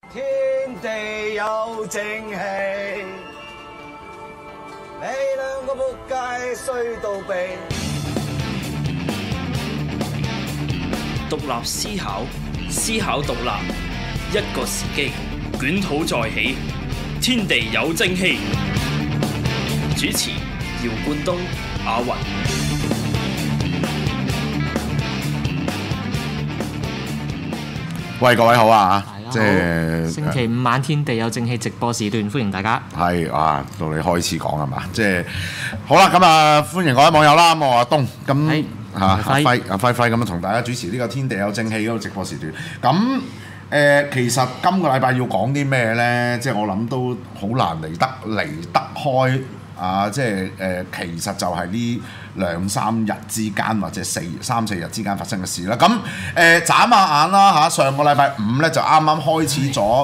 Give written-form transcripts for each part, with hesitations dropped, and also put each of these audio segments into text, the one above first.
天地有正氣，你兩個仆街衰到痹。 獨立思考，思考獨立，一個時機，捲土再起，天地有正氣。主持：姚冠東、阿雲。 喂，各位好啊！即係星期五晚天地有正氣直播時段，歡迎大家。 係啊，到你開始講係嘛？即係好啦，咁啊，歡迎各位網友啦。我阿東咁阿輝咁樣同大家主持呢個天地有正氣嗰個直播時段。咁其實今個禮拜要講啲咩咧？即係我諗都好難離得開啊！即係其實就係呢2-3日之間，或者3-4日之間發生嘅事啦。咁眨下眼啦嚇，上個禮拜五咧就啱啱開始咗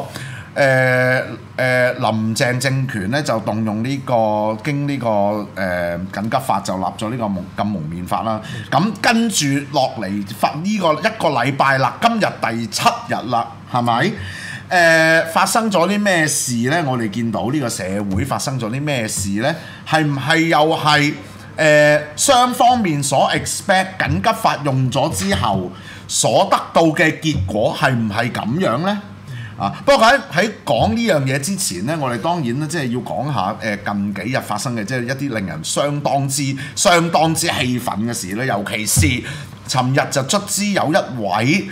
林鄭政權咧就動用呢個經呢個緊急法就立咗呢個禁蒙面法啦。咁跟住落嚟發呢個一個禮拜啦，今日第7日啦，係咪？發生咗啲咩事呢？我哋見到呢個社會發生咗啲咩事呢？係唔係又係雙方面所 expect 緊急法用咗之後所得到嘅結果係唔係咁樣呢？不過喺講呢樣嘢之前呢，我哋當然咧即係要講下近幾日發生嘅即係一啲令人相當之氣憤嘅事咧，尤其是尋日就卒之有一位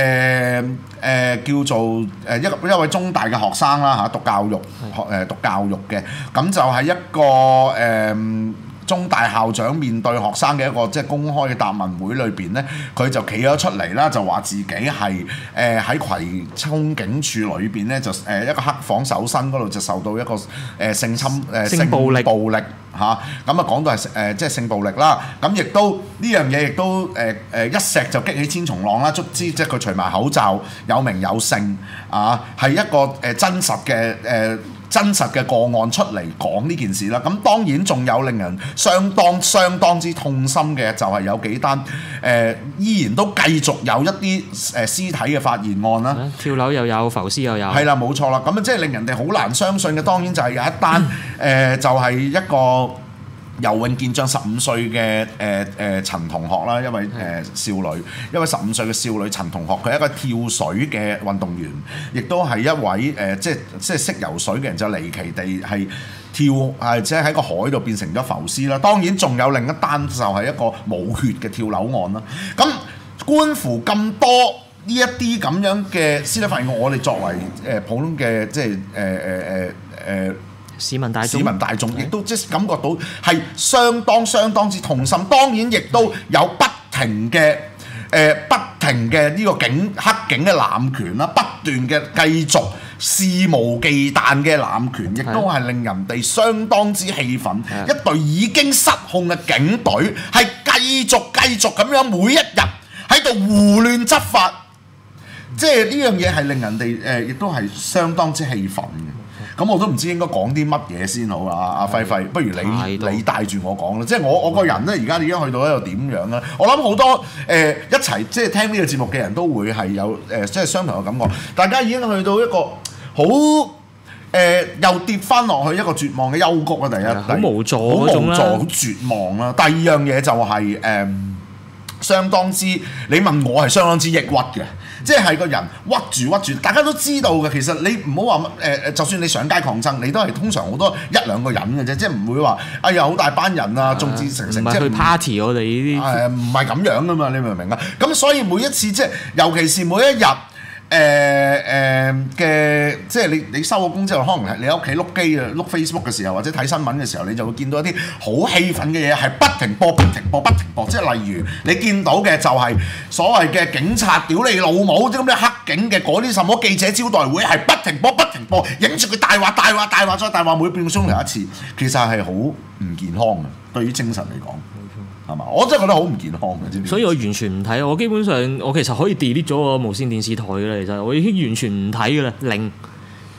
叫做一位中大嘅學生啦嚇，讀教育嘅，咁就係一個中大校長面對學生嘅一個即係公開嘅答問會裏邊咧，佢就企咗出嚟啦，就話自己係喺葵涌警署裏邊咧，就一個黑房搜身嗰度就受到一個性暴力嚇，咁啊講到係即係性暴力啦，咁亦都呢樣嘢亦都一石就激起千重浪啦，卒之即係佢除埋口罩有名有姓啊，係一個真實嘅個案出嚟講呢件事啦，咁當然仲有令人相當之痛心嘅，就係有幾單依然都繼續有一啲屍體嘅發現案啦， 跳樓又有，浮屍又有，係啦，冇錯啦，咁啊即係令人哋好難相信嘅，當然就係有一單就係一個游泳健將15歲嘅陳同學啦，一位少女，一位15歲嘅少女陳同學，佢係一個跳水嘅運動員，亦都係一位即係識游水嘅人，就離奇地係跳即係喺個海度變成咗浮屍啦。當然仲有另一單就係一個冇血嘅跳樓案啦。咁觀乎咁多呢一啲咁樣嘅屍體發現案，我哋作為普通嘅即係市民大眾亦都即係感覺到係相當之痛心，當然亦都有不停嘅呢個黑警嘅濫權啦，不斷嘅繼續肆無忌憚嘅濫權，亦都係令人哋相當之氣憤。一隊已經失控嘅警隊係繼續咁樣每一日喺度胡亂執法，即係呢樣嘢係令人哋亦都係相當之氣憤嘅。咁我都唔知應該講啲乜嘢先好啊！阿輝，不如你帶住我講啦。即係我個人咧，而家已經去到一個點樣咧？我諗好多一齊即係聽呢個節目嘅人都會係有即係相同嘅感覺。大家已經去到一個好又跌翻落去一個絕望嘅幽谷啊！第一， 好無助， 好絕望啦。第二樣嘢就係相當之，你問我係相當之抑鬱嘅。即係個人屈住，大家都知道嘅。其實你唔好話就算你上街抗爭，你都係通常好多1-2個人嘅啫，即係唔會話哎呀好大班人啊，眾志成城， 唔係去 party 我哋呢啲唔係咁樣噶嘛，你明唔明啊？咁所以每一次即係尤其是每一日嘅即係你收咗工之後，可能係你喺屋企碌機啊碌 Facebook 嘅時候，或者睇新聞嘅時候，你就會見到一啲好氣憤嘅嘢係不停播，即係例如你見到嘅就係所謂嘅警察屌你老母，即係咁嘅黑警嘅嗰啲什麼記者招待會係不停播，影住佢大話再大話，每半個鐘頭一次，其實係好唔健康嘅，對於精神嚟講。係嘛？我真係覺得好唔健康嘅，知唔知？ 所以我完全唔睇，我基本上我其實可以 delete 咗個無線電視台嘅啦。其實我已經完全唔睇嘅啦，零。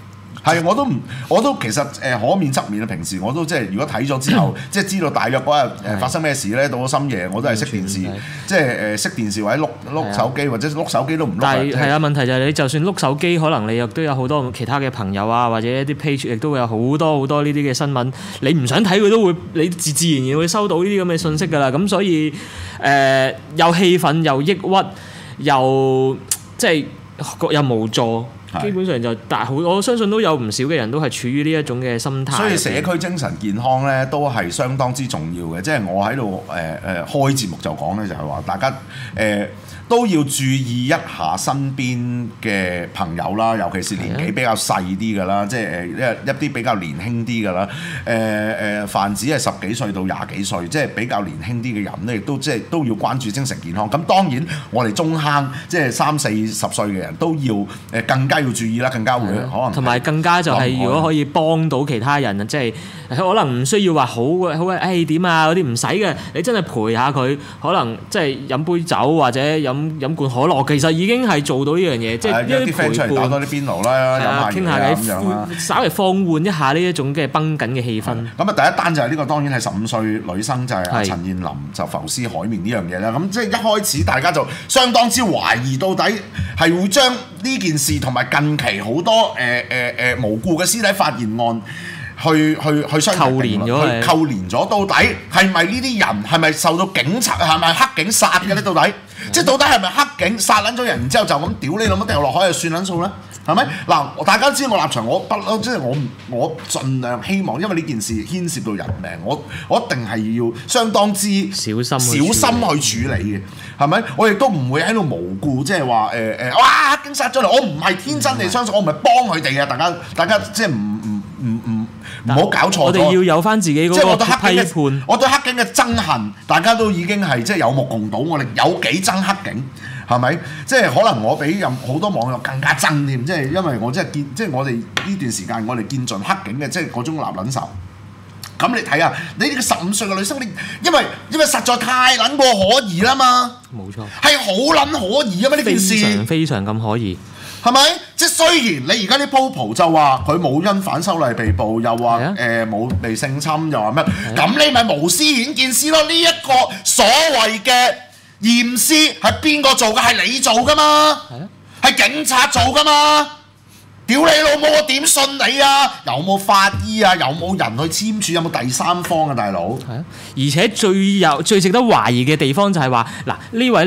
係，我都其實可免則免啊！平時我都即係如果睇咗之後，即係知道大約嗰日發生咩事咧，到咗深夜我都係熄電視，即係熄電視或者碌手機，或者碌手機都唔碌。 但係啊，問題就係你就算碌手機，可能你亦都有好多其他嘅朋友啊，或者一啲 page 亦都會有好多呢啲嘅新聞，你唔想睇佢都會，你自然會收到呢啲咁嘅信息㗎啦。咁所以又氣憤又抑鬱又即係又無助。基本上就我相信都有唔少嘅人都係處於呢一種嘅心態。 所以社區精神健康咧都係相當之重要嘅。即係我喺度開節目就講咧，就係話大家都要注意一下身邊嘅朋友啦，尤其是年紀比較細啲嘅啦，即係一啲比較年輕啲嘅啦。泛指係10幾歲到20幾歲，即係比較年輕啲嘅人咧，亦都即係都要關注精神健康。咁當然我哋中坑即係30-40歲嘅人都要更加要注意啦，更加會可能同埋更加就係如果可以幫到其他人，即係可能唔需要話好點啊嗰啲唔使嘅，你真係陪下佢，可能即係飲杯酒或者飲罐可樂，其實已經係做到呢樣嘢，即係一啲陪伴，打多啲邊爐啦， 傾下偈，稍微放緩一下呢一種嘅繃緊嘅氣氛。 咁啊，第一單就係呢個，當然係15歲女生就係陳彥霖就浮屍海面呢樣嘢啦。咁即係一開始大家就相當之懷疑到底係會將呢件事同埋近期好多無故嘅屍體發現案去相扣連咗，到底係咪呢啲人係咪受到警察係咪黑警殺嘅咧？到底即係到底係咪黑警殺撚咗人，然之後就咁屌你老母掉落海就算撚數咧？係咪嗱？大家都知我立場，我不嬲，即係我盡量希望，因為呢件事牽涉到人命，我一定係要相當之小心去處理嘅，係咪？我亦都唔會喺度無故即係話哇黑警殺咗嚟，我唔係天真地相信，我唔係幫佢哋啊！大家即係唔好搞錯咗。我哋要有翻自己嗰個批判。 我對黑警嘅憎恨，大家都已經係即係有目共睹。我哋有幾憎黑警，係咪？即係可能我比好多網友更加憎添。即係因為我即係我哋呢段時間，我哋見盡黑警嘅即係嗰種立撚仇。咁你睇下，你呢個15歲嘅女生，因為實在太撚過可疑啦嘛。冇錯，係好撚可疑啊嘛！呢件事非常咁可疑。 係咪？即係雖然你而家啲鋪蒲就話佢冇因反修例被捕，又話冇被性侵，又話咩？咁你咪無屍顯見屍咯？呢一個所謂嘅驗屍係邊個做嘅？係你做㗎嘛？係警察做㗎嘛？屌你老母！我點信你啊？有冇法醫啊？有冇人去簽署？有冇第三方啊？大佬？係啊！ 而且最值得懷疑嘅地方就係話，嗱呢位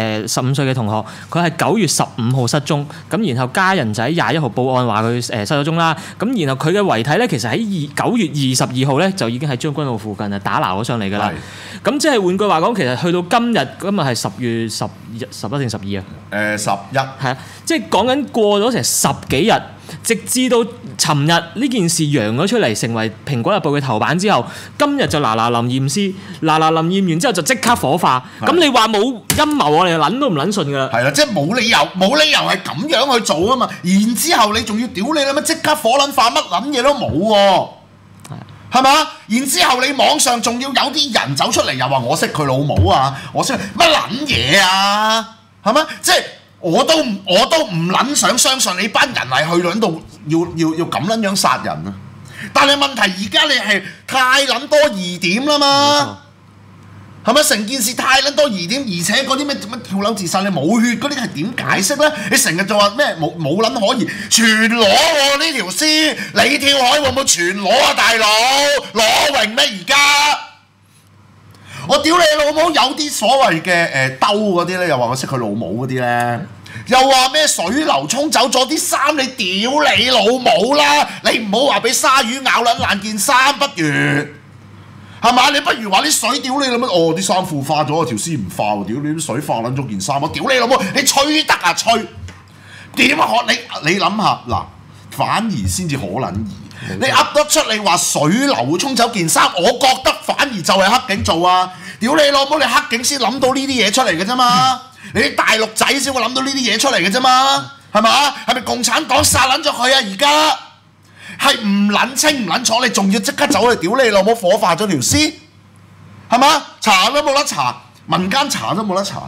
15歲嘅同學，佢係9月15號失蹤，咁然後家人就喺21號報案話佢失咗蹤啦。咁然後佢嘅遺體咧，其實喺9月22號咧就已經喺將軍澳附近啊打撈咗上嚟㗎啦。咁即係換句話講，其實去到今日係10月11定12啊？11 係啊，即係講緊過咗成10幾日。直至到尋日呢件事揚咗出嚟，成為《蘋果日報》嘅頭版之後，今日就嗱臨驗屍，嗱驗完之後就即刻火化。咁你話冇陰謀，我哋撚都唔撚信㗎啦。 係啦，即係冇理由係咁樣去做啊嘛。然之後你仲要屌你啦咩？即刻火撚化，乜撚嘢都冇喎。係嘛？然之後你網上仲要有啲人走出嚟又話我識佢老母啊，我識乜撚嘢啊？係嘛？即係。我都唔撚想相信你班人係去撚到要咁撚樣殺人啊！但係問題而家你係太撚多疑點啦嘛，係咪？成件事太撚多疑點，而且嗰啲咩跳樓自殺你冇血嗰啲係點解釋咧？你成日就話咩冇撚可疑，全裸喎呢條屍，你跳海會唔會全裸啊大佬？裸泳咩而家？我屌你老母！有啲所謂嘅兜嗰啲咧，又話我識佢老母嗰啲咧，又話咩水流沖走咗啲衫，你屌你老母啦！你唔好話俾鯊魚咬撚爛件衫，不如係嘛？你不如話啲水屌你老母！哦，啲衫褲化咗，條屍唔化喎！屌你啲水化撚咗件衫，我屌你老母！你吹得啊吹？點啊可你諗下嗱，反而先至可撚疑。你噏得出你話水流會沖走件衫，我覺得反而就係黑警做啊！屌你老母，你黑警先諗到呢啲嘢出嚟嘅啫嘛，你啲大陸仔先會諗到呢啲嘢出嚟嘅啫嘛，係嘛？係咪共產黨殺撚咗佢啊？而家係唔撚清唔撚楚，你仲要即刻走去屌你老母火化咗條屍，係嘛？查都冇得查，民間查都冇得查。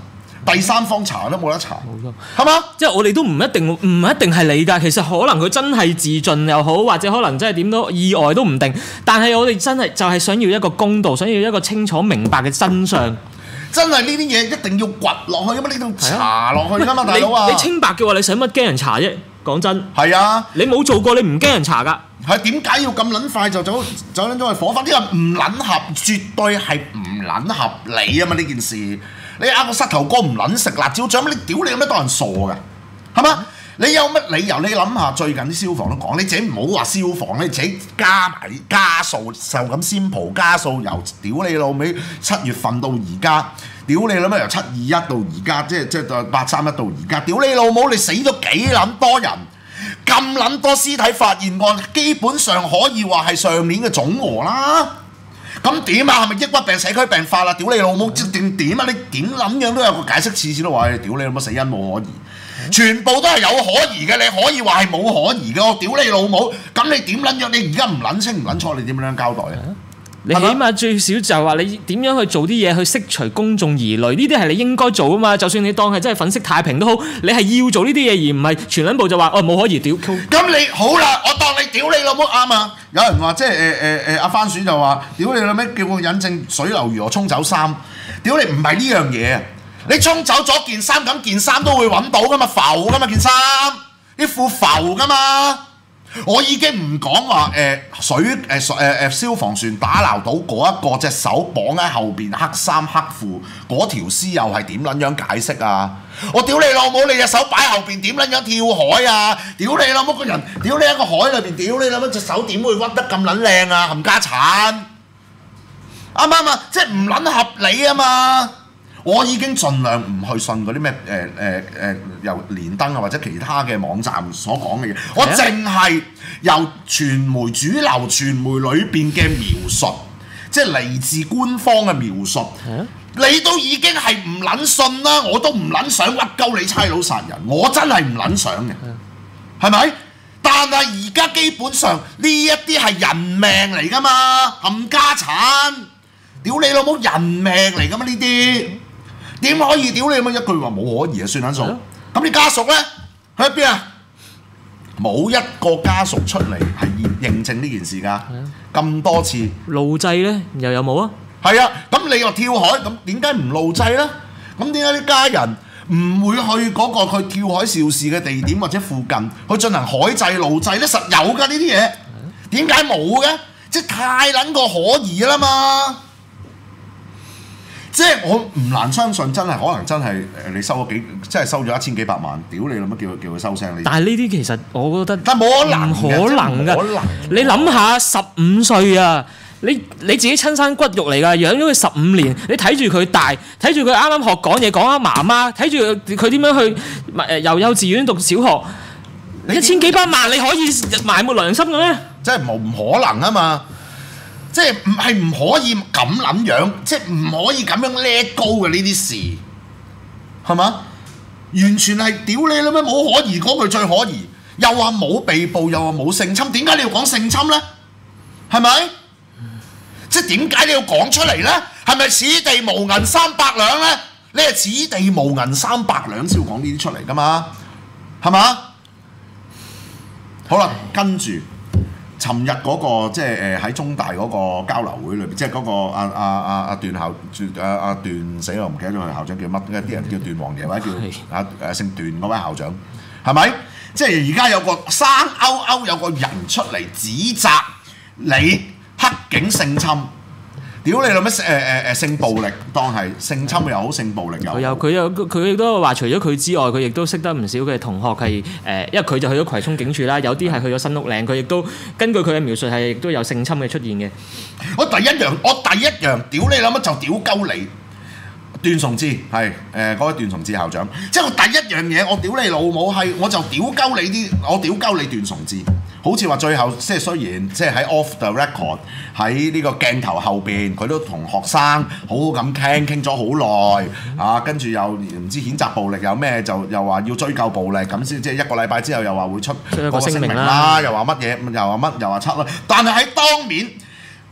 第三方查都冇得查，係嘛？ 即係我哋都唔一定係你㗎，其實可能佢真係自盡又好，或者可能真係點都意外都唔定。但係我哋真係就係想要一個公道，想要一個清楚明白嘅真相。 真係呢啲嘢一定要掘落去㗎嘛，你要查落去㗎嘛，大佬啊！ 你清白嘅話，你使乜驚人查啫？講真， 係啊， 你冇做過，你唔驚人查㗎。 係點解要咁撚快就走撚咗去火化？呢個唔撚合，絕對係唔撚合理啊嘛！呢件事，你個膝頭哥唔撚食辣椒醬，你屌你有咩當人傻㗎？係嘛？你有乜理由？你諗下，最近啲消防都講，你自己唔好話消防，你自己加埋加數，就咁先蒲加數，由屌你老味7月份到而家，屌你老味由721到而家，即係831到而家，屌你老母，你死咗幾撚多人？咁撚多屍體發現案，基本上可以話係上年嘅總和啦。咁點啊？係咪抑鬱病、社區病發啦？屌你老母，定點啊？你點撚樣都有個解釋，次次都話屌你老母死因冇可疑，全部都係有可疑嘅。你可以話係冇可疑嘅，我屌你老母！咁你點撚樣？你而家唔撚清唔撚楚，你點樣交代啊？ 你起碼最少就係話你點樣去做啲嘢去釋除公眾疑慮，呢啲係你應該做啊嘛。就算你當係真係粉飾太平都好，你係要做呢啲嘢，而唔係全撚部就話冇可疑屌。 咁你好啦，我當你屌你老母啱啊！有人話即係阿番薯就話屌你老味，叫我引證水流如何沖走衫，屌你唔係呢樣嘢啊！你沖走咗件衫，咁件衫都會揾到噶嘛，浮噶嘛件衫，啲褲浮噶嘛。我已經唔講話消防船打撈到嗰一個隻手綁喺後邊黑衫黑褲嗰條屍又係點撚樣解釋啊？我屌你老母！你隻手擺後邊點撚樣跳海啊？屌你老母個人！屌你喺個海裏邊！屌你老母隻手點會屈得咁撚靚啊？冚家鏟啱唔啱啊？即係唔撚合理啊嘛！我已經盡量唔去信嗰啲咩由連登啊或者其他嘅網站所講嘅嘢，我淨係由傳媒主流傳媒裏邊嘅描述，即係嚟自官方嘅描述，你都已經係唔撚信啦，我都唔撚想屈鳩你差佬殺人，我真係唔撚想嘅，係咪？但係而家基本上呢一啲係人命嚟㗎嘛，冚家鏟，屌你老母人命嚟㗎嘛呢啲。點可以屌你咁一句話冇可疑啊？算撚數。咁啲家屬咧去邊啊？冇一個家屬出嚟係認證呢件事㗎。咁多次路祭咧又有冇啊？ 係啊，咁你話跳海咁點解唔路祭咧？咁點解啲家人唔會去嗰個佢跳海肇事嘅地點或者附近去進行海祭路祭咧？實有㗎呢啲嘢，點解冇嘅？即係太撚個可疑啦嘛！即係我唔難相信，真係可能真係你收咗真係收咗1000幾百萬，屌你諗乜叫佢收聲你？但係呢啲其實我覺得， 但冇可能㗎。你諗下15歲啊，你自己親生骨肉嚟㗎，養咗佢15年，你睇住佢大，睇住佢啱啱學講嘢，講下媽媽，睇住佢點樣去由幼稚園讀小學，1000幾百萬你可以埋沒良心嘅咩？ 即係唔可能啊嘛！即係唔可以咁撚樣，即係唔可以咁樣叻高嘅呢啲事，係嘛？完全係屌你啦咩？冇可疑嗰句最可疑，又話冇被捕，又話冇性侵，點解你要講性侵咧？係咪？即係點解你要講出嚟咧？係咪此地無銀300兩咧？你係此地無銀300兩先要講呢啲出嚟噶嘛？係嘛？好啦，跟住。尋日嗰個即係喺中大嗰個交流會裏邊，即係嗰個阿段段死我唔記得咗佢校長叫乜，啲人叫段王爺或者叫姓段嗰位校長，係咪？即係而家有個生勾有個人出嚟指責你黑警性侵。屌你老咩性暴力，當係性侵又好，性暴力又好。 佢亦都話，除咗佢之外，佢亦都識得唔少嘅同學係因為佢就去咗葵涌警署啦，有啲係去咗新屋嶺，佢亦都根據佢嘅描述係亦都有性侵嘅出現嘅。 我第一樣屌你老乜就屌鳩你段崇智係嗰位段崇智校長，即係我第一樣嘢，我屌你老母係，我就屌鳩你我屌鳩你段崇智。好似話最後即係雖然即係喺 off the record 喺呢個鏡頭後邊，佢都同學生好好咁傾咗好耐啊，跟住又唔知譴責暴力有咩，就又話要追究暴力，咁先即係1個禮拜之後又話會出個聲明啦，又話乜嘢，又話乜，又話七啦。但係喺當面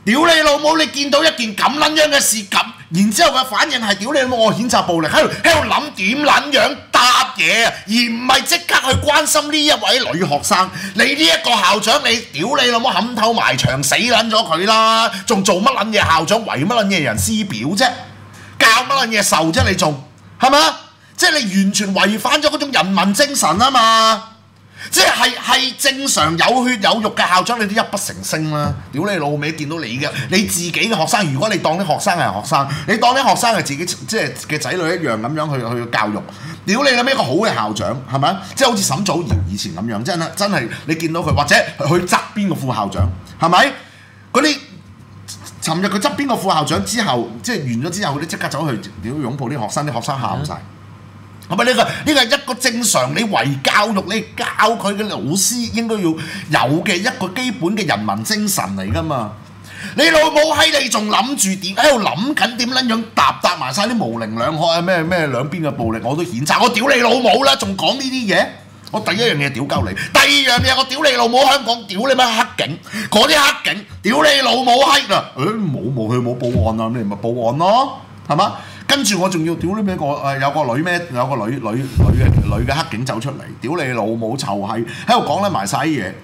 屌你老母！你見到一件咁撚樣嘅事咁，然之後嘅反應係屌你老母，我譴責暴力，喺度諗點撚樣答嘢，而唔係即刻去關心呢一位女學生。你呢一個校長，你屌你老母冚頭埋牆死撚咗佢啦！仲做乜撚嘢校長？為乜撚嘢人師表啫？教乜撚嘢受啫？你仲係嘛？即係你完全違反咗嗰種人民精神啊嘛！即係正常有血有肉嘅校長，你都泣不成聲啦！屌你老味，見到你自己嘅學生，如果你當啲學生係學生，你當啲學生係自己即係嘅仔女一樣咁樣去教育，屌你諗一個好嘅校長係咪？即係好似沈祖堯以前咁樣，真係你見到佢，或者佢側邊個副校長係咪？嗰啲尋日佢側邊個副校長之後，即係完咗之後，佢哋即刻走去屌擁抱啲學生，啲學生喊晒。係咪呢個係一個正常你為教育你教佢嘅老師應該要有嘅一個基本嘅人民精神嚟㗎嘛？你老母閪你仲諗住點喺度諗緊點撚樣答埋晒啲模棱兩可啊咩兩邊嘅暴力我都譴責，我屌你老母啦！仲講呢啲嘢？我第一樣嘢屌鳩你，第二樣嘢我屌你老母香港屌你乜黑警嗰啲黑警屌你老母閪啊！佢冇報案啊，你咪報案咯，係嘛？跟住我仲要屌你咩有個女嘅黑警走出嚟，屌你老母臭閪，喺度講緊埋晒啲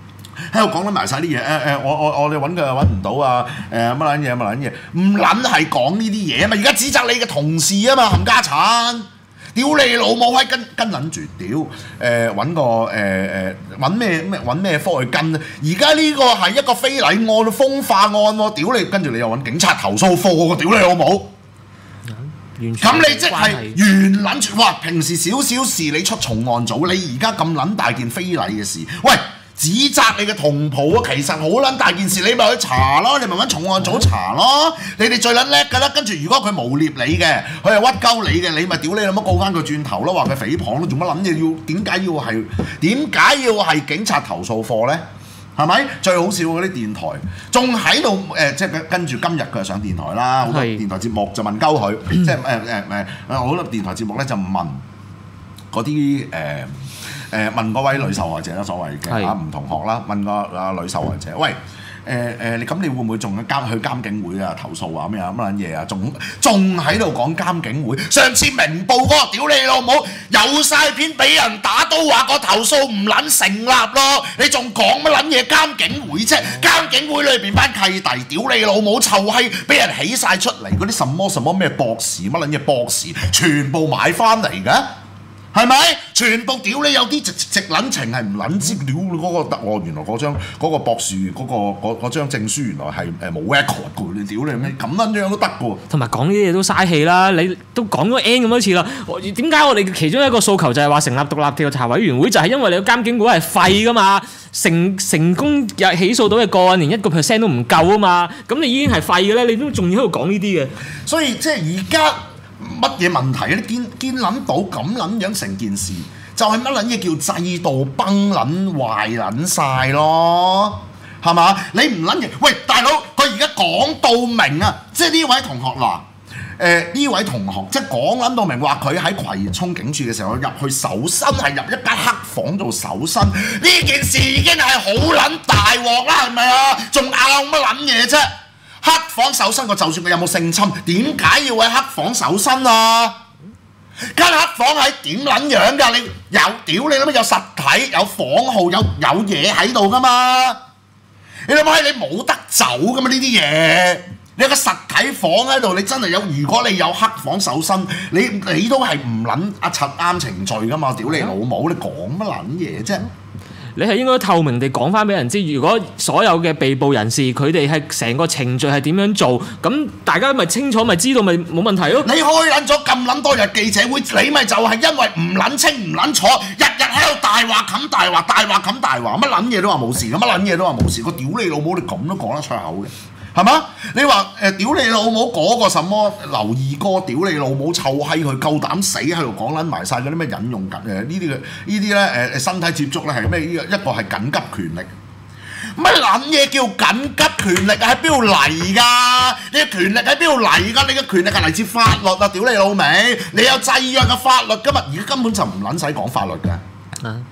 嘢，我哋揾佢又揾唔到啊，乜撚嘢，唔撚係講呢啲嘢啊嘛，而家指責你嘅同事啊嘛，冚家產，屌你老母閪跟撚住屌，揾個揾咩科去跟啊？而家呢個係一個非禮案、風化案喎，屌你，跟住你又揾警察投訴科喎，屌你老母！咁你即係完撚住，哇！平時少少事你出重案組，你而家咁撚大件非禮嘅事，喂！指責你嘅同袍啊，其實好撚大件事，你咪去查咯，你咪揾重案組查咯。你哋最撚叻㗎啦，跟住如果佢誣蔑你嘅，佢係屈鳩你嘅，你咪屌你老母告翻佢轉頭咯，話佢誹謗咯，做乜撚嘢要？點解要係警察投訴課呢？係咪最好笑嗰啲電台仲喺度即係跟住今日佢係上電台啦，好多電台節目就問鳩佢，即係好多電台節目咧就問嗰啲問嗰位女受害者啦，所謂嘅唔同學啦，問個女受害者，喂你咁你會唔會仲去監警會啊投訴啊乜撚嘢啊？仲喺度講監警會？上次明報嗰個屌你老母有晒片俾人打刀話個投訴唔撚成立咯，你仲講乜撚嘢監警會啫？監警會裏邊班契弟屌你老母臭閪，俾人起晒出嚟嗰啲什麼咩博士乜撚嘢博士，全部買翻嚟㗎。係咪？全部屌你，有啲直撚情係唔撚知屌嗰個得喎，原來嗰個博士嗰張證書原來係冇 record 嘅，你屌你咩咁撚樣都得嘅。同埋講呢啲嘢都嘥氣啦，你都講咗 N 咁多次啦，點解我哋其中一個訴求就係話成立獨立調查委員會，就係因為你個監警會係廢㗎嘛，成功起訴到嘅個案連1% 都唔夠啊嘛，咁你已經係廢嘅咧，你都仲要喺度講呢啲嘅，所以即係而家。乜嘢問題啊？你見撚到咁撚樣成件事，就係乜撚嘢叫制度崩撚壞撚晒咯，係嘛？你唔撚嘢，喂大佬，佢而家講到明啊，即係呢位同學嗱，呢位同學即係講撚到明話，佢喺葵涌警署嘅時候入去搜身，係入一間黑房度搜身，呢件事已經係好撚大鑊啦，係咪啊？仲拗乜撚嘢啫？黑房搜身，我就算佢有冇性侵，點解要喺黑房搜身啊？間黑房係點撚樣㗎？你有屌你諗有實體、有房號、有嘢喺度㗎嘛？你諗下，你冇得走㗎嘛？呢啲嘢，你有個實體房喺度，你真係有。如果你有黑房搜身，你都係唔撚柒啱程序㗎嘛？屌你老母，你講乜撚嘢啫？你係應該透明地講翻俾人知，如果所有嘅被捕人士佢哋係成個程序係點樣做，咁大家咪清楚咪知道咪冇問題咯。你開撚咗咁撚多日記者會，你咪就係因為唔撚清唔撚楚，日日喺度大話冚大話，大話冚大話，乜撚嘢都話冇事，乜撚嘢都話冇事，個屌你老母你咁都講得出口嘅？係嘛？你話屌你老母嗰個什麼劉二哥，屌你老母臭閪，佢夠膽死喺度講撚埋晒嗰啲咩引用緊呢啲咧身體接觸咧係咩？一個係緊急權力，乜撚嘢叫緊急權力啊？喺邊度嚟㗎？你嘅權力喺邊度嚟㗎？你嘅權力係嚟自法律啊！屌你老味，你有制約嘅法律㗎嘛？而家根本就唔撚使講法律㗎。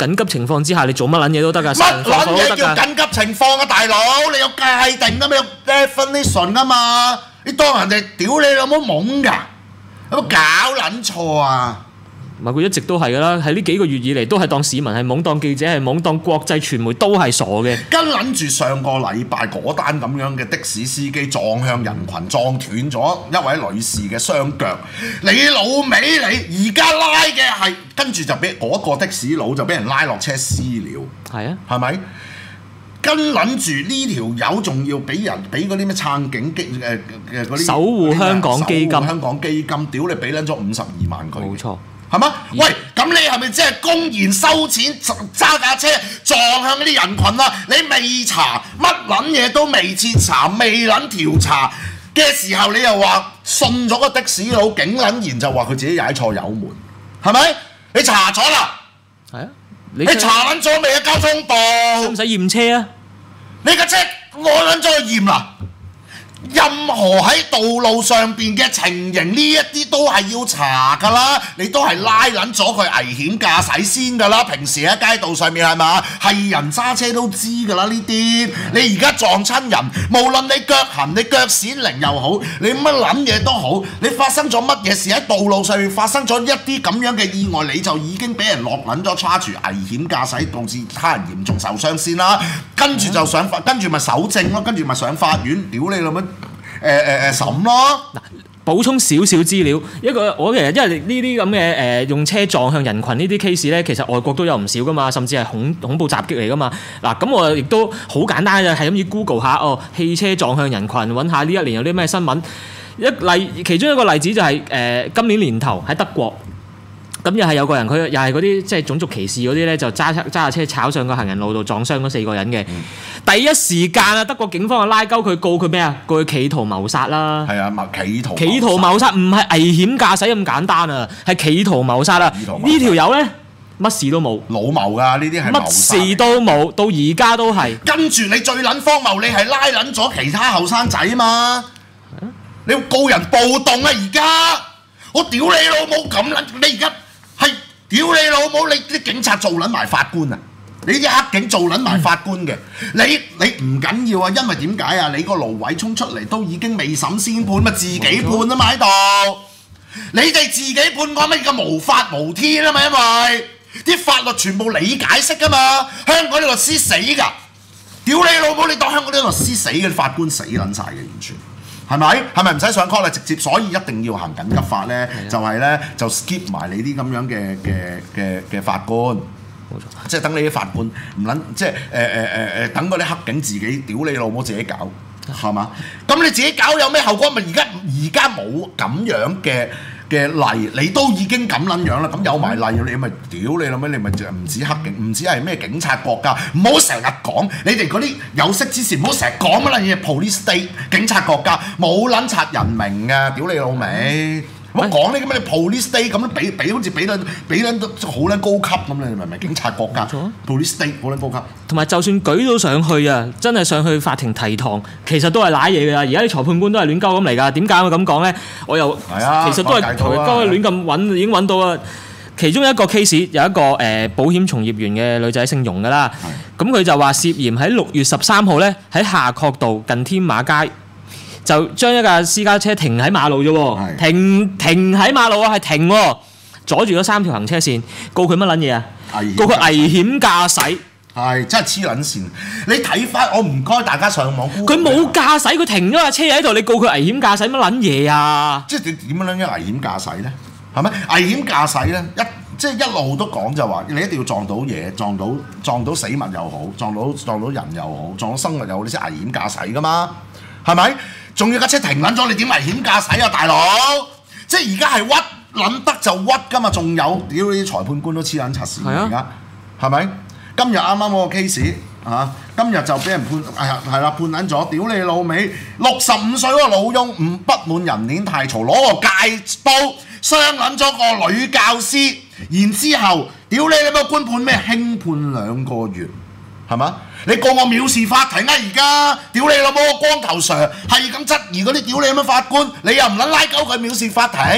緊急情況之下，你做乜撚嘢都得㗎， 乜撚嘢叫都得㗎。 緊急情況啊，大佬？你有界定㗎嘛？有 definition 㗎嘛？你當人哋屌你老母懵㗎？有冇搞撚錯啊？ 唔係佢一直都係㗎啦，喺呢幾個月以嚟都係當市民係懵，當記者係懵，當國際傳媒都係傻嘅。 跟撚住上個禮拜嗰單咁樣嘅的士司機撞向人群，撞斷咗一位女士嘅雙腳。你老味你而家拉嘅係跟住就俾嗰個的士佬就俾人拉落車私了， 係啊， 係咪？跟撚住呢條友仲要俾人俾嗰啲咩撐警基嗰啲守護香港基金守護香港基金，屌你俾撚咗52萬佢， 冇錯。 係嘛？喂，咁你係咪即係公然收錢揸架車撞向嗰啲人群啊？你未查乜撚嘢都未徹查，未撚調查嘅時候，你又話信咗個的士佬，竟撚然就話佢自己踩錯油門，係咪？你查咗啦？ 係啊， 你查撚咗未啊？交通部使唔使驗車啊？ 你架車攞撚咗去驗啦？任何喺道路上邊嘅情形，呢一啲都係要查㗎啦，你都係拉撚咗佢危險駕駛先㗎啦。平時喺街道上面係嘛，係人揸車都知㗎啦呢啲。你而家撞親人，無論你腳痕、你腳閃靈又好，你乜撚嘢都好，你發生咗乜嘢事喺道路上面發生咗一啲咁樣嘅意外，你就已經俾人落撚咗charge危險駕駛，導致他人嚴重受傷先啦。跟住就上法，跟住咪搜證咯，跟住咪上法院，屌你老母！審咯。 嗱，補充少少資料，我其實因為呢啲咁嘅用車撞向人群呢啲 case 咧，其實外國都有唔少噶嘛，甚至係恐怖襲擊嚟噶嘛。嗱，咁我亦都好簡單嘅，係咁要 Google 下汽車撞向人群，揾下呢一年有啲咩新聞。其中一個例子就係今年年頭喺德國。咁又係有個人，佢又係嗰啲即係種族歧視嗰啲咧，就揸下車炒上個行人路度撞傷嗰4個人嘅。第一時間啊，德國警方就拉鳩佢，告佢咩啊？告佢企圖謀殺啦。 係啊，企圖謀殺唔係危險駕駛咁簡單啊，係企圖謀殺啊！呢條友咧乜事都冇， 老謀㗎，呢啲係乜事都冇，到而家都係。 跟住你最撚荒謬，你係拉撚咗其他後生仔啊嘛！你要告人暴動啊！而家我屌你老母咁撚，你而家係屌你老母！你啲警察做撚埋法官啊！你啲黑警做撚埋法官嘅，你唔緊要啊，因為點解啊？你個盧偉聰出嚟都已經未審先判，咪自己判啊嘛喺度。你哋自己判講乜嘢無法無天啊嘛，因為啲法律全部你解釋噶嘛。香港啲律師死㗎，屌你老母！你當香港啲律師死嘅，法官死撚晒嘅，完全。係咪？係咪唔使上 call 啦？直接，所以一定要行緊急法咧，就係咧就 skip 埋你啲咁樣嘅法官，冇錯，即係等你啲法官唔撚，即係等嗰啲黑警自己屌你老母自己搞，係嘛？咁你自己搞有咩後果？咪而家冇咁樣嘅例，你都已經咁撚樣啦，咁有埋例，你咪屌你老味，你咪就唔止黑警，唔止係咩警察國家，唔好成日講，你哋嗰啲有識之士唔好成日講乜撚嘢 police state 警察國家，冇撚察人命啊！屌你老味！唔好講呢咁嘅 police state 咁樣俾好似俾撚好撚高級咁，你明唔明？警察國家 police state 好撚高級， 同埋就算舉到上去啊，真係上去法庭提堂，其實都係賴嘢㗎。而家啲裁判官都係亂鳩咁嚟㗎。點解會咁講咧？我又其實都係台鳩亂咁揾，已經揾到啊。其中一個 case 有一個保險從業員嘅女仔姓容㗎啦，咁佢就話涉嫌喺6月13號咧喺夏慤道近天馬街，就將一架私家車停喺馬路啫喎，停喺馬路啊，係停喎，阻住咗3條行車線，告佢乜撚嘢啊？告佢危險駕駛。 係真係黐撚線！你睇翻我唔該大家上網， 佢冇駕駛，佢停咗架車喺度，你告佢危險駕駛乜撚嘢啊？ 即係點樣撚樣危險駕駛咧？係咪危險駕駛咧？即係一路都講就話你一定要撞到嘢，撞到死物又好，撞到人又好，撞到生物又好，你先危險駕駛噶嘛？係咪？仲要架車停撚咗，你點危險駕駛啊，大佬？即係而家係屈撚得就屈噶嘛，仲有屌你啲裁判官都黐撚柒線而家，係咪？今日啱啱嗰個 case 今日就俾人判係啦，判撚咗，屌你老味！65歲嗰個老翁唔不滿人鏈太嘈，攞個戒刀傷撚咗個女教師，然之後屌你個官判咩？輕判2個月，係嘛？你告我藐視法庭啊！而家屌你老母個光頭 Sir 係咁質疑嗰啲屌你咁嘅法官，你又唔撚拉鳩佢藐視法庭？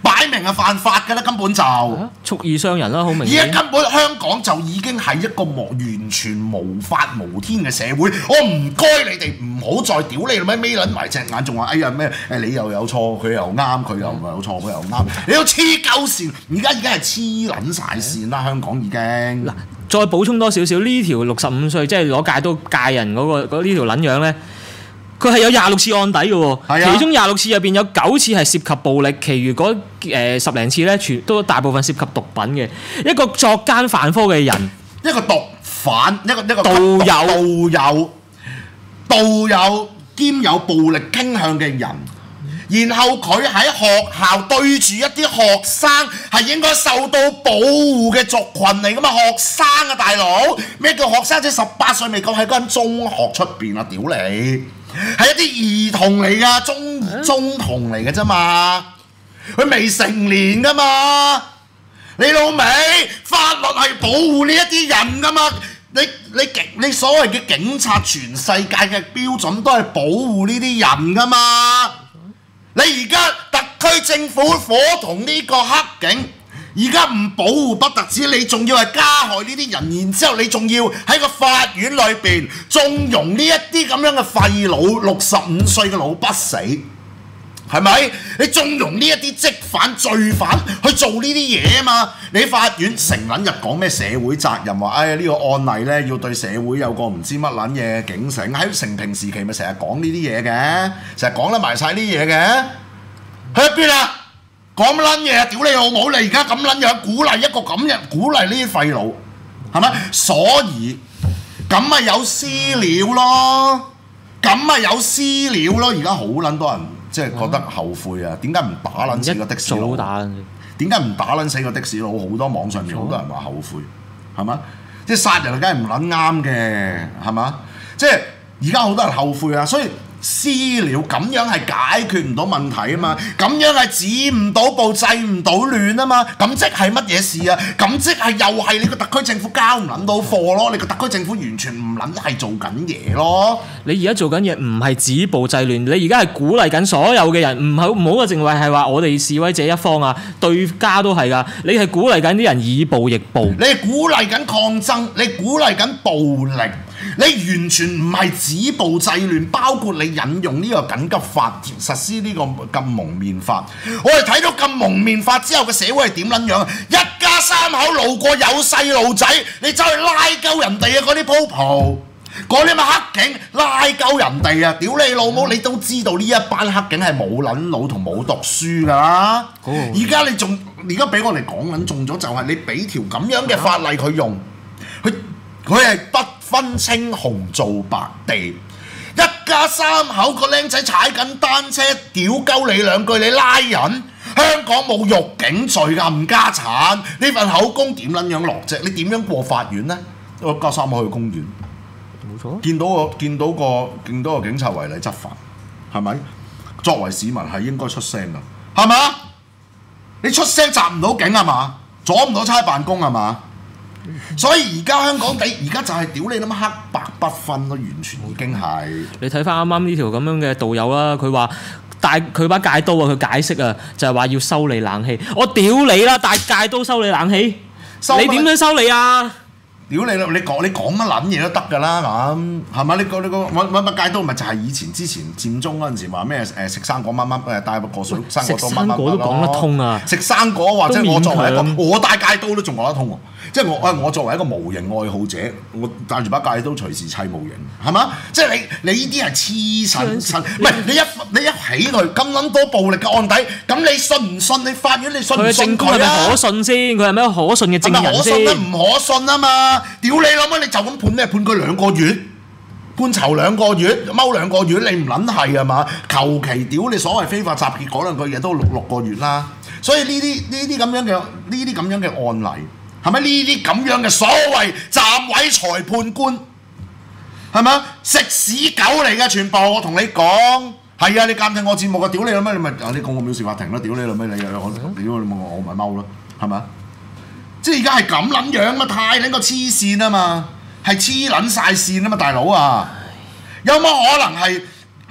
擺明係犯法㗎啦，根本就蓄意傷人啦，好明顯。 而家根本香港就已經係一個完全無法無天嘅社會。我唔該你哋唔好再屌你啦，咩撚埋隻眼，仲話哎呀咩你又有錯，佢又啱，佢又有錯，佢又啱，你都黐鳩線。而家已經係黐撚晒線啦，香港已經。嗱， 再補充多少少呢條65歲即係攞戒刀戒人呢條撚樣咧。佢係有26次案底嘅喎，其中26次入邊有9次係涉及暴力，其餘嗰10零次咧，都大部分涉及毒品嘅。一個作奸犯科嘅人， 一個毒販，一個導遊兼有暴力傾向嘅人，然後佢喺學校對住一啲學生係應該受到保護嘅族群嚟㗎嘛，學生啊大佬，咩叫學生？即係18歲未夠，喺嗰間中學出邊啊，屌你！係一啲兒童嚟㗎，中童嚟嘅啫嘛，佢未成年㗎嘛，你老味，法律係保護呢一啲人㗎嘛，你所謂嘅警察，全世界嘅標準都係保護呢啲人㗎嘛，你而家特區政府伙同呢個黑警。而家唔保護不特止，你仲要係加害呢啲人，然之後你仲要喺個法院裏邊縱容呢一啲咁樣嘅廢佬，65歲嘅老不死，係咪？你縱容呢一啲積犯罪犯去做呢啲嘢啊嘛？你法院成撚日講咩社會責任話，呢個案例呢要對社會有個唔知乜撚嘢警醒，喺成平時期咪成日講呢啲嘢嘅，成日講得埋晒呢啲嘢嘅，去邊啊？講乜撚嘢啊！屌你老母！你而家咁撚樣鼓勵一個咁樣鼓勵呢啲廢佬，係咪？所以咁咪有私了咯，咁咪有私了咯。而家好撚多人即係覺得後悔啊！點解唔打撚死個的士佬？點解唔打撚死個的士佬？好多網上面好多人話後悔，係嘛？即係殺人梗係唔撚啱嘅，係嘛？即係而家好多人後悔啊，所以。私了咁樣係解決唔到問題啊嘛，咁樣係止唔到暴制唔到亂啊嘛，咁即係乜嘢事啊？咁即係又係你個特區政府交唔撚到貨咯，你個特區政府完全唔撚係做緊嘢咯。 你而家做緊嘢唔係止暴制亂，你而家係鼓勵緊所有嘅人，唔好啊，淨係話我哋示威者一方啊，對家都係㗎，你係鼓勵緊啲人以暴易暴， 你係鼓勵緊抗爭，你鼓勵緊暴力。你完全唔係止暴制亂，包括你引用呢個緊急法實施呢個禁蒙面法。我哋睇到禁蒙面法之後嘅社會係點撚樣？一家三口路過有細路仔，你走去拉鳩人哋啊！嗰啲鋪蒲，嗰啲咪黑警拉鳩人哋啊！屌你老母！你都知道呢一班黑警係冇撚腦同冇讀書㗎啦。而家而家俾我哋講撚中咗，就係你俾條咁樣嘅法例佢用，佢係不分青紅皂白地，一家三口個僆仔踩緊單車，屌鳩你兩句，你拉人，香港冇辱警罪㗎，冚家產，呢份口供點撚樣落啫？你點樣過法院呢？一家三口去公園，冇錯，見到個警察違例執法，係咪？作為市民係應該出聲㗎，係嘛？你出聲襲唔到警係嘛？阻唔到差辦公係嘛？所以而家香港地而家就係屌你諗黑白不分咯，完全已經係。你睇翻啱啱呢條咁樣嘅導遊啦，佢話帶佢把戒刀啊，佢解釋啊，就係話要修理冷氣。我屌你啦，帶戒刀修理冷氣，你點樣修理啊？屌你啦！你講乜撚嘢都得㗎啦咁，係咪？你個乜戒刀咪就係之前佔中嗰陣時話咩食生果乜帶個水生果刀乜乜乜咯。食生果都講得通啊！食生果或者我作為一個我帶戒刀都仲講得通喎。即係我作為一個模型愛好者，我帶住把戒刀隨時砌模型，係嘛？即係你呢啲係黐線，唔係你一起佢咁撚多暴力嘅案底，咁你信唔信？你法院你信唔信佢啊？佢係咪可信先？佢係咩可信嘅證人先？係咪可信啊？唔可信啊嘛！屌你老母！你就咁判咩？判佢2個月，判囚2個月，踎2個月，你唔撚係啊嘛？求其屌你所謂非法集結嗰兩句嘢都6個月啦。所以呢啲咁樣嘅案例。係咪呢啲咁樣嘅所謂暫委裁判官係咪食屎狗嚟嘅全部？我同你講係啊！你監聽我節目嘅，屌你老咩？你咪你告我藐視法庭啦！屌你老咩？你我咪踎咯，係咪？即係而家係咁撚樣啊！太撚個黐線啊嘛，係黐撚晒線啊嘛，大佬啊！有冇可能係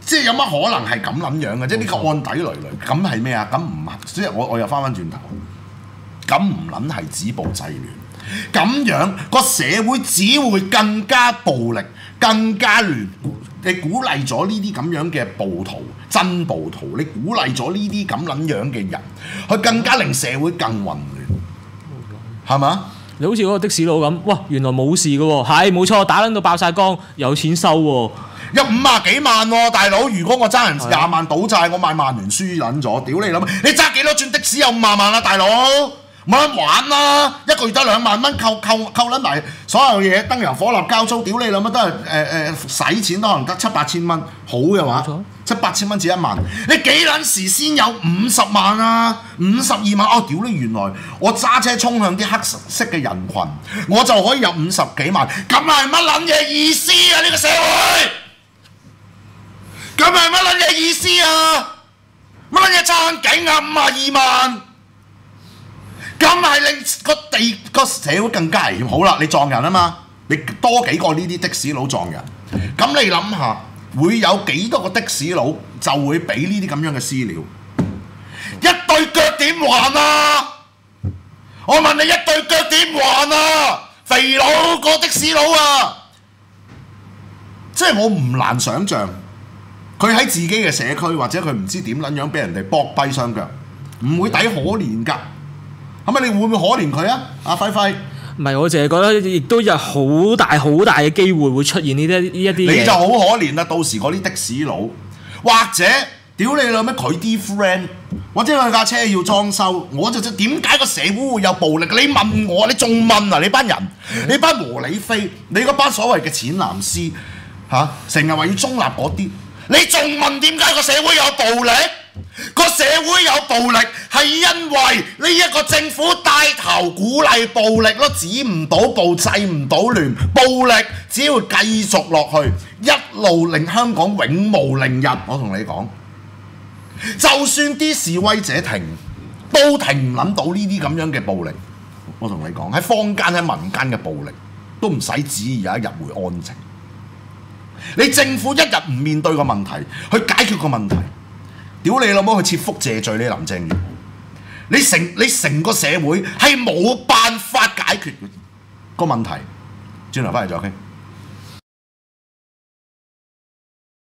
即係有乜可能係咁撚樣嘅？即係呢個案底累累，咁係咩啊？咁唔係，即係我又翻轉頭，咁唔撚係止暴制亂，咁樣個社會只會更加暴力、更加亂。你鼓勵咗呢啲咁樣嘅暴徒、真暴徒，你鼓勵咗呢啲咁撚樣嘅人，佢更加令社會更混亂，係嘛？ 你好似嗰個的士佬咁，哇！原來冇事嘅喎，係冇錯，打撚到爆晒光，有錢收喎。 有50幾萬喎，大佬！如果我爭人20萬賭債，我買曼聯輸撚咗，屌你諗！你揸幾多轉的士有50萬啊，大佬！冇得玩啦！一個月得2萬蚊，扣撚埋所有嘢，燈油火蠟交租，屌你諗乜都係使錢都可能得7-8千蚊，好嘅話7-8千蚊至1萬，你幾撚時先有50萬啊？52萬哦！屌你！原來我揸車衝向啲黑色嘅人群，我就可以有50幾萬，咁係乜撚嘢意思啊？呢個社會！咁係乜撚嘢意思啊？乜撚嘢撐警啊？52萬，咁係令個社會更加危險。好啦，你撞人啊嘛，你多幾個呢啲的士佬撞人，咁你諗下，會有幾多個的士佬就會俾呢啲咁樣嘅私料？一對腳點還啊？我問你一對腳點還啊？肥佬個的士佬啊，即係我唔難想像。佢喺自己嘅社區，或者佢唔知點撚樣俾人哋搏跛雙腳，唔會抵可憐㗎。係咪你會唔會可憐佢啊？阿輝輝， 唔係，我淨係覺得亦都有好大嘅機會會出現呢一啲嘢。 你就好可憐啦！到時嗰啲的士佬，或者屌你老咩佢啲 friend，或者佢架車要裝修，我就點解個社會會有暴力？你問我，你仲問啊？你班人，你班和理非，你嗰班所謂嘅淺藍絲嚇，成日話要中立嗰啲。你仲問點解個社會有暴力？個社會有暴力係因為呢一個政府帶頭鼓勵暴力咯，止唔到暴，制唔到亂，暴力只要繼續落去，一路令香港永無寧日。我同你講，就算啲示威者停，都停唔撚到呢啲咁樣嘅暴力。我同你講，喺坊間喺民間嘅暴力都唔使指意有一日會安靜。你政府一日唔面對個問題，去解決個問題，屌你老母去切腹謝罪你林鄭月，你成個社會係冇辦法解決個問題。轉頭翻嚟再傾。